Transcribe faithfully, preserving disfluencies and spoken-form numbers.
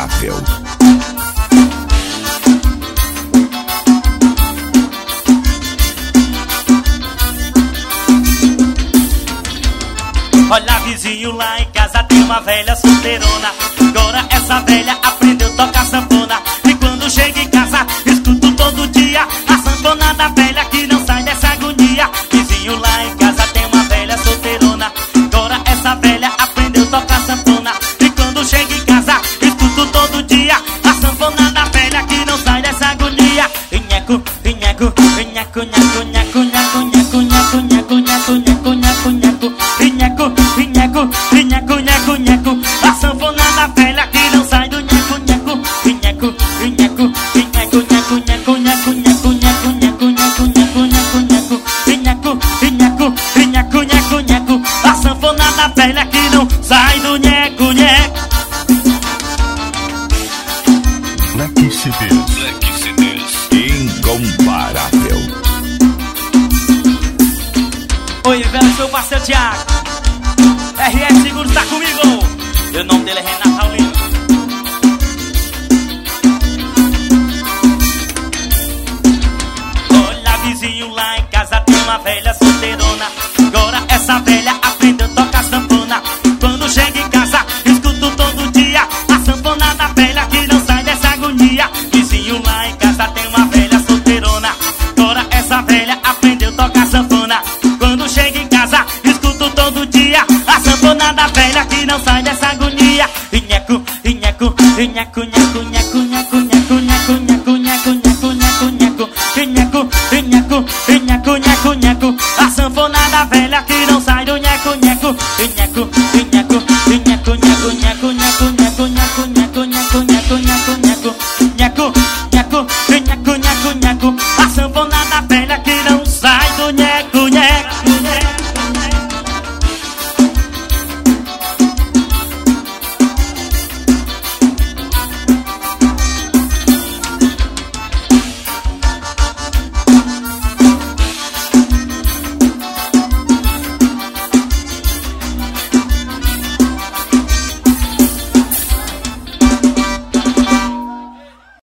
incomparável. Olha, vizinho, lá em casa tem uma velha solteirona. Agora essa velha aprendeu a tocar sanfona. E quando chega em casa, escuto todo dia a sanfona da velha que não sai dessa agonia. Vizinho, lá em casa tem uma velha solteirona. Agora essa velha aprendeu a tocar sanfona. E quando chega em casa, escuto todo dia a sanfona da velha que não sai dessa agonia. Inheco, inheco, inheco, inheco, inheco, inheco, inheco, inheco, inheco, inheco, inheco, inheco, inheco. Inheco, inheco, inheco, inheco, inheco. A sanfona da velha que não sai do nheco, nheco. Inheco, inheco, inheco, inheco, inheco, inheco, inheco, inheco, inheco, inheco, inheco, inheco, inheco, inheco, inheco, inheco, inheco. A sanfona da velha que não sai do nheco, nheco. Black C Ds, Black C Ds, incomparável. Oi, velho, seu parceiro Thiago. R S Seguros tá comigo. E o nome dele é Renato Paulino. Olha, vizinho, lá em casa tem uma velha solteirona. Agora essa velha aprendeu a tocar sanfona. Quando chega em casa, escuto todo dia a sanfona da velha que não sai dessa agonia. Vizinho, lá em casa tem uma